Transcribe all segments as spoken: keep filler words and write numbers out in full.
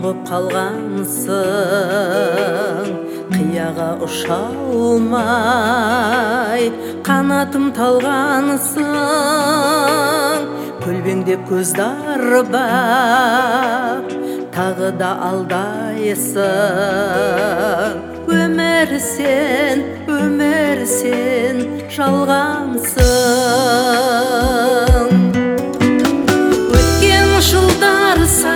боп қалғансың, қияға ұша алмай қанатым талғансың. Көлбеңдеп көзді арбап тағы да алдайсың. Өмір сен, өмір сен жалғансың. Өткен жылдар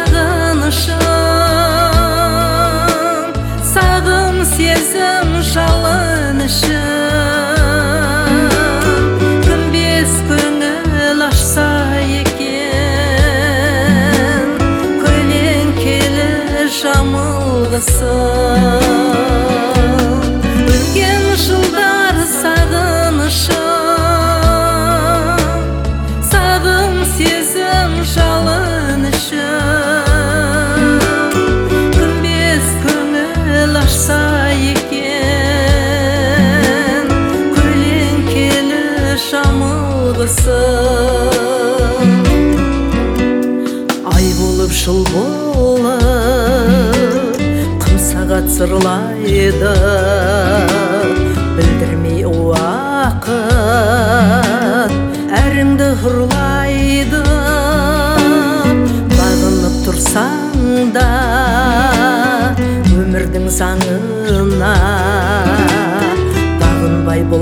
сағынышым, сағым сезім жалынышым. Күнбес көңіл ашса екен, көлеңкелі жамылғысың. Өткен жылдар сағынышым, сағым сезім жалынышым. Күнбес көңіл ашса екен, көлеңкелі жамылғысың. Ай болып жыл болып құм сағат сырлайды, білдірмей уақыт әріңді ұрлайды. Бағынып тұрсаң да өмірдің заңына, бағынбай бұл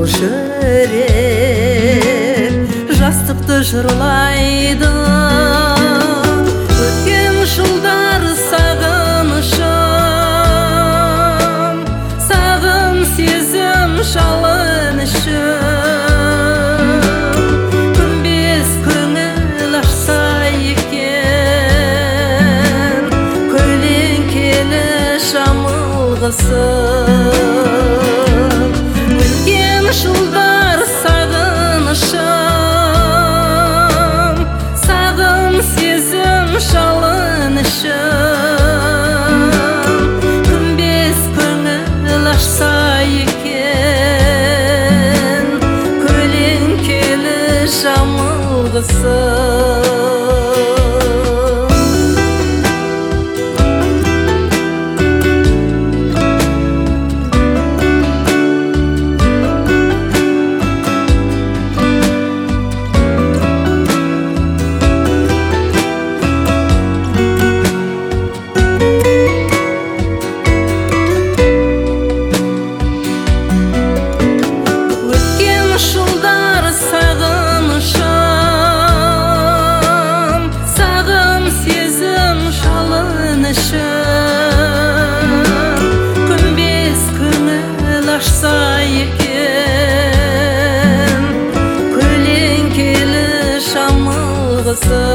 жүрек жастықты жырлайды. Өткен жылдар сағынышым, сағым сезім жалынышым. Күнбес көңіл ашса екен, көлеңкелі жамылғысың. Өткен жылдар сағынышым, сағым сезім жалынышым. Күнбес көңіл ашса екен, көлеңкелі жамылғысың. Күнбес көңіл ашса екен, көлеңкелі жамылғысың.